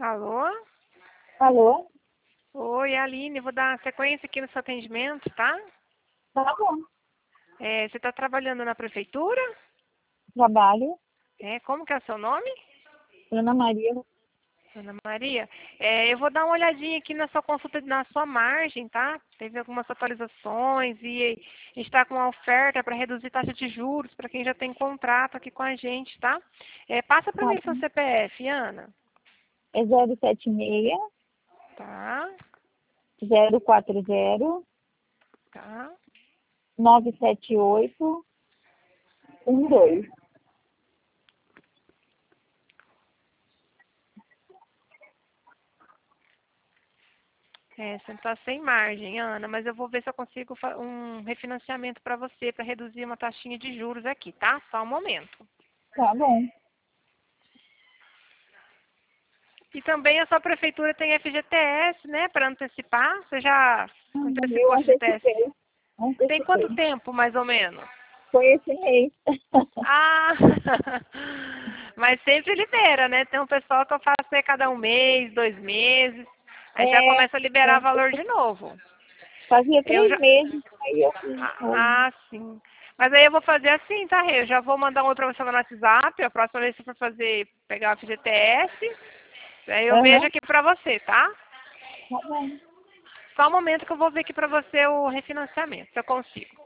Alô? Alô? Oi, Aline, vou dar sequência aqui no seu atendimento, tá? Tá bom. Você está trabalhando na prefeitura? Trabalho. Como que é o seu nome? Ana Maria. Ana Maria. Eu vou dar uma olhadinha aqui na sua consulta, na sua margem, tá? Teve algumas atualizações e a gente está com uma oferta para reduzir taxa de juros para quem já tem contrato aqui com a gente, tá? Passa para Tá mim seu bom. CPF, Ana. É 076 Tá, 040 tá. 978 12. Você está sem margem, Ana, mas eu vou ver se eu consigo um refinanciamento para você, para reduzir uma taxinha de juros aqui, tá? Só um momento. Tá bom. E também a sua prefeitura tem FGTS, né, para antecipar. Você já antecipou Eu a FGTS? antecipei. Tem quanto Antecipei. tempo, mais ou menos? Foi esse mês. Ah, mas sempre libera, né? Tem um pessoal que eu faço cada um mês, 2 meses, aí já É, começa a liberar valor de novo. fazia Eu 3 já... meses, aí eu fiz de novo. sim. Mas aí eu vou fazer assim, tá, Rê? Eu já vou mandar um oi pra você no WhatsApp. A próxima vez que for pegar o FGTS, aí eu vejo Aham, aqui pra você, tá? tá bom. Só um momento que eu vou ver aqui pra você o refinanciamento, se eu consigo.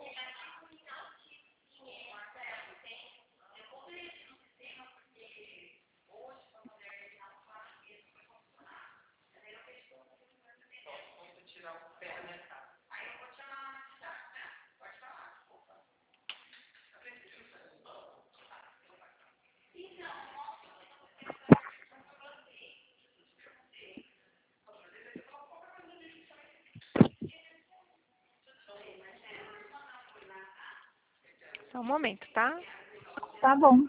Só um momento, tá? Tá bom.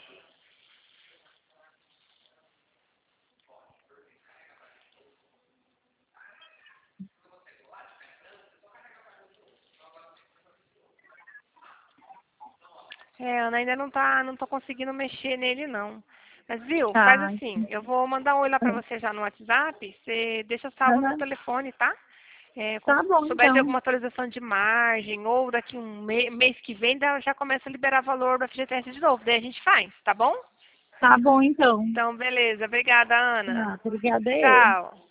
Ana, ainda não tô conseguindo mexer nele, não. Mas viu, faz Tá. assim, eu vou mandar um oi lá pra você já no WhatsApp, você deixa salvo no Aham. telefone, tá? Tá Se bom, souber de então. alguma atualização de margem, ou daqui um mês que vem, já começa a liberar valor do FGTS de novo, daí a gente faz, tá bom? Tá bom, então. Então, beleza. Obrigada, Ana. Ah, obrigada eu. Tchau.